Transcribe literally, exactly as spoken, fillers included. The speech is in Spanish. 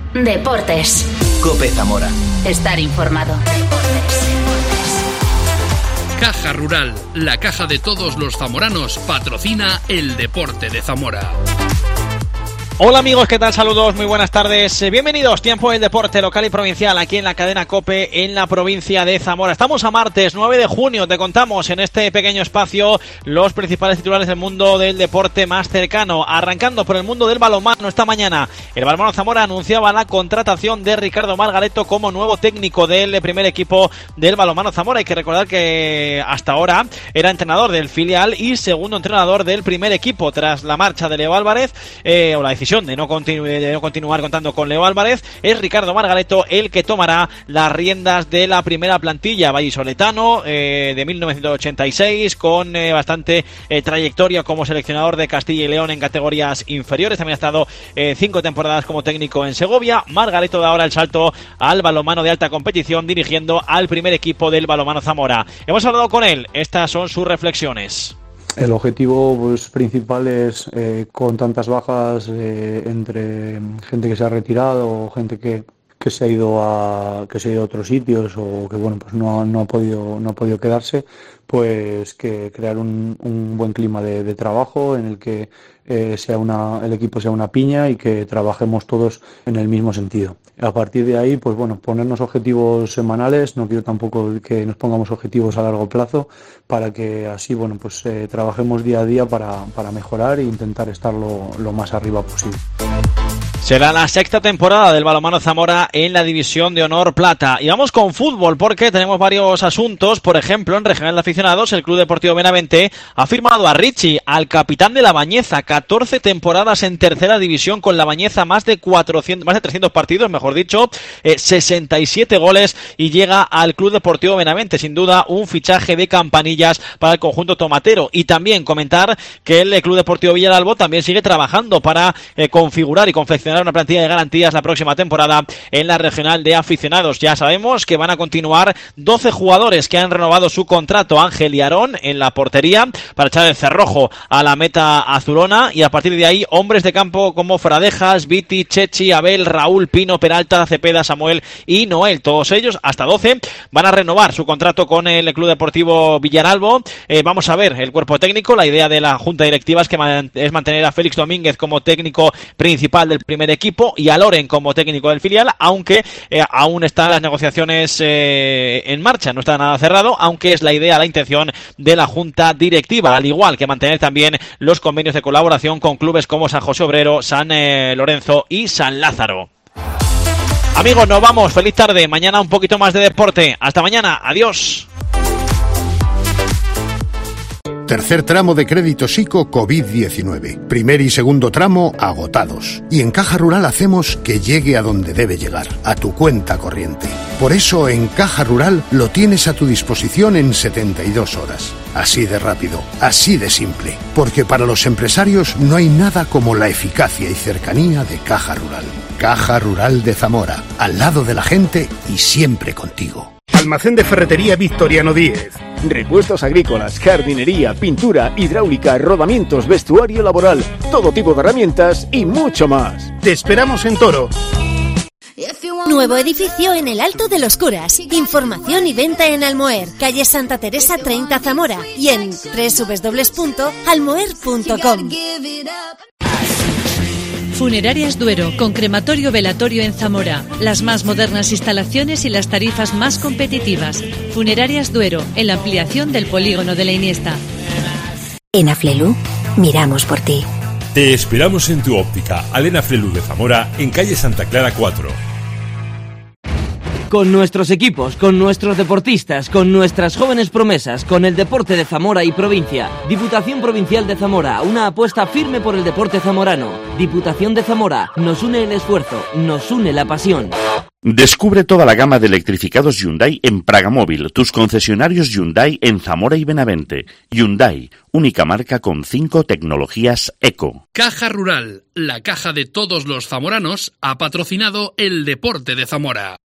Deportes. COPE Zamora. Estar informado. Caja Rural, la caja de todos los zamoranos, patrocina el deporte de Zamora. Hola amigos, ¿qué tal? Saludos, muy buenas tardes. Bienvenidos, tiempo del deporte local y provincial aquí en la cadena COPE en la provincia de Zamora. Estamos a martes nueve de junio, te contamos en este pequeño espacio los principales titulares del mundo del deporte más cercano. Arrancando por el mundo del balonmano esta mañana. El Balonmano Zamora anunciaba la contratación de Ricardo Margareto como nuevo técnico del primer equipo del Balonmano Zamora. Hay que recordar que hasta ahora era entrenador del filial y segundo entrenador del primer equipo tras la marcha de Leo Álvarez eh, o la decisión de no, continu- de no continuar contando con Leo Álvarez. Es Ricardo Margareto el que tomará las riendas de la primera plantilla vallisoletano eh, de mil novecientos ochenta y seis, con eh, bastante eh, trayectoria como seleccionador de Castilla y León en categorías inferiores. También ha estado eh, cinco temporadas como técnico en Segovia. Margareto da ahora el salto al balonmano de alta competición, dirigiendo al primer equipo del Balonmano Zamora. Hemos hablado con él, estas son sus reflexiones. El objetivo pues, principal es, eh, con tantas bajas eh, entre gente que se ha retirado o gente que, que se ha ido a que se ha ido a otros sitios o que bueno pues no, no ha podido no ha podido quedarse, pues que crear un, un buen clima de, de trabajo en el que eh, sea una el equipo sea una piña y que trabajemos todos en el mismo sentido. A partir de ahí, pues bueno, ponernos objetivos semanales. No quiero tampoco que nos pongamos objetivos a largo plazo, para que así, bueno, pues eh, trabajemos día a día para, para mejorar e intentar estar lo, lo más arriba posible. Será la sexta temporada del Balonmano Zamora en la División de Honor Plata. Y vamos con fútbol porque tenemos varios asuntos. Por ejemplo, en Regional de Aficionados, el Club Deportivo Benavente ha firmado a Richie, al capitán de La Bañeza. catorce temporadas en tercera división con La Bañeza, más de cuatrocientos, más de trescientos partidos, mejor dicho, eh, sesenta y siete goles, y llega al Club Deportivo Benavente. Sin duda, un fichaje de campanillas para el conjunto tomatero. Y también comentar que el Club Deportivo Villaralbo también sigue trabajando para eh, configurar y confeccionar una plantilla de garantías la próxima temporada en la Regional de Aficionados. Ya sabemos que van a continuar doce jugadores que han renovado su contrato. Ángel y Aarón en la portería para echar el cerrojo a la meta azulona, y a partir de ahí hombres de campo como Fradejas, Viti, Chechi, Abel, Raúl, Pino, Peralta, Cepeda, Samuel y Noel. Todos ellos, hasta doce, van a renovar su contrato con el Club Deportivo Villaralbo. Eh, vamos a ver el cuerpo técnico. La idea de la Junta Directiva es, que man- es mantener a Félix Domínguez como técnico principal del primer equipo y a Loren como técnico del filial, aunque eh, aún están las negociaciones eh, en marcha, no está nada cerrado, aunque es la idea, la intención de la Junta Directiva, al igual que mantener también los convenios de colaboración con clubes como San José Obrero, San eh, Lorenzo y San Lázaro. Amigos, nos vamos, feliz tarde, mañana un poquito más de deporte, hasta mañana, adiós. Tercer tramo de crédito SICO COVID diecinueve. Primer y segundo tramo agotados. Y en Caja Rural hacemos que llegue a donde debe llegar, a tu cuenta corriente. Por eso en Caja Rural lo tienes a tu disposición en setenta y dos horas. Así de rápido, así de simple. Porque para los empresarios no hay nada como la eficacia y cercanía de Caja Rural. Caja Rural de Zamora, al lado de la gente y siempre contigo. Almacén de Ferretería Victoriano Díez. Repuestos agrícolas, jardinería, pintura, hidráulica, rodamientos, vestuario laboral, todo tipo de herramientas y mucho más. Te esperamos en Toro. Nuevo edificio en el Alto de los Curas. Información y venta en Almoer, calle Santa Teresa treinta Zamora, y en doble u doble u doble u punto almoer punto com. Funerarias Duero, con crematorio velatorio en Zamora. Las más modernas instalaciones y las tarifas más competitivas. Funerarias Duero, en la ampliación del polígono de la Iniesta. En Aflelu, miramos por ti. Te esperamos en tu óptica, Alena Aflelu de Zamora, en calle Santa Clara cuatro. Con nuestros equipos, con nuestros deportistas, con nuestras jóvenes promesas, con el deporte de Zamora y provincia. Diputación Provincial de Zamora, una apuesta firme por el deporte zamorano. Diputación de Zamora, nos une el esfuerzo, nos une la pasión. Descubre toda la gama de electrificados Hyundai en Pragamóvil, tus concesionarios Hyundai en Zamora y Benavente. Hyundai, única marca con cinco tecnologías eco. Caja Rural, la caja de todos los zamoranos, ha patrocinado el deporte de Zamora.